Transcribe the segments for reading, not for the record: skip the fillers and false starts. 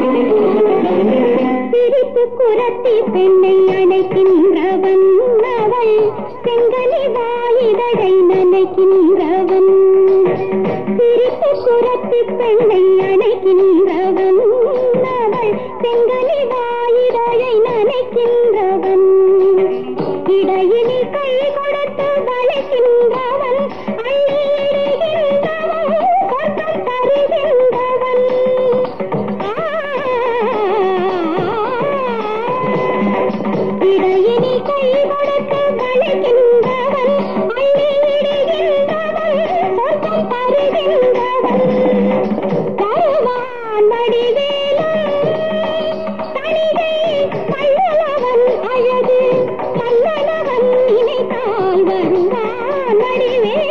சிரிப்பு குரத்தி பெண்ணை அணைக்கின்றவன் அவள் செங்கனி வாயிதழை நனைக்கின்றவன். சிரிப்பு குரத்தி பெண்ணை அணைக்கின்றவன் அவள் செங்கனி வாயிதழை நனைக்கின்றவன். இடையினில் கை கொடுத்து வளைக்கின்றவன் அள்ளிடுகின்றவன் சொர்க்கம் தருகின்றவன். இடையினில் கை கொடுத்து வளைக்கின்றவன் அள்ளிடுகின்றவன் சொர்க்கம் தருகின்றவன். வருவான் வடிவேலன் தணிகை வள்ளலவன் அழகு மன்னனவன் நினைத்தால் வருவான் வடிவேலன்.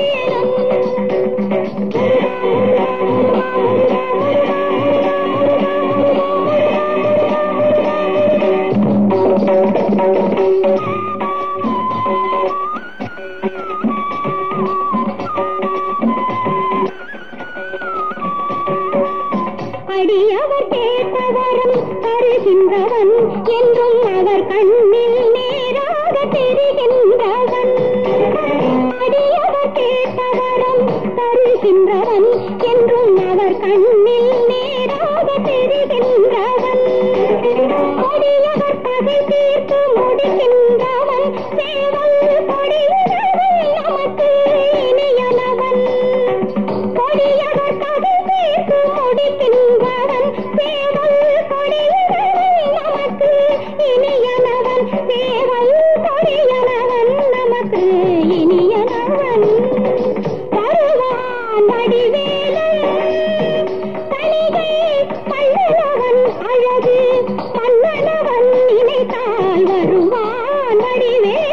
அடியவர் கேட்டவரும் தருகின்றவன் என்றும் அவர் கண்ணில் நேராக தெரிகின்றவன். அடியவர் கேட்டவரும் தருகின்றவன் என்றும் அவர் கண்ணில் நேராக தெரிகின்றவன். அடியவர் பகை தீர்த்து முடிக்கின்றவன் சேவல் கொடியவன் நமக்கு இனியனவன். கொடியவர் பகை தீர்த்து முடிக்கின்றவன் சேவல் கொடியவன் நமக்கு இனியனவன். சேவல் கொடியவன் நமக்கு இனியனவன். வருவான் வடிவேலன் தணிகை வள்ளலவன் அழகு மன்னனவன் நினைத்தால் வருவான் வடிவேலன்.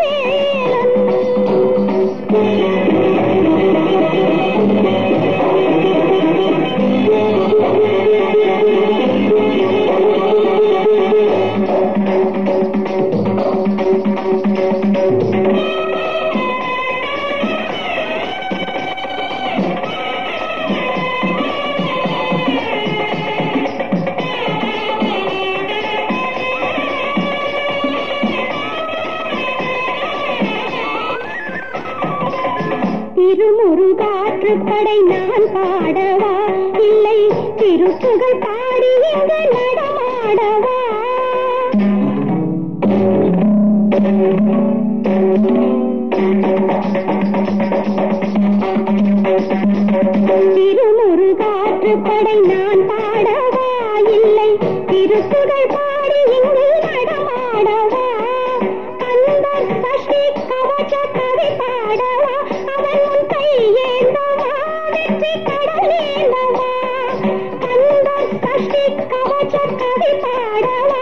திருமுருகாற்று படை நான் பாடவா இல்லை திருப்புகழ் பாடி இங்கு நடமாடவா? திருமுருகாற்று படை நான் பாடவா இல்லை திருப்புகழ் பாடி இங்கு நடமாடவா? கந்தர் சஷ்டி கவச கவி பாடவா அவன் உன் கையேந்தவா வெற்றி கடலேந்தவா? கந்தர் சஷ்டி கவச கவி பாடவா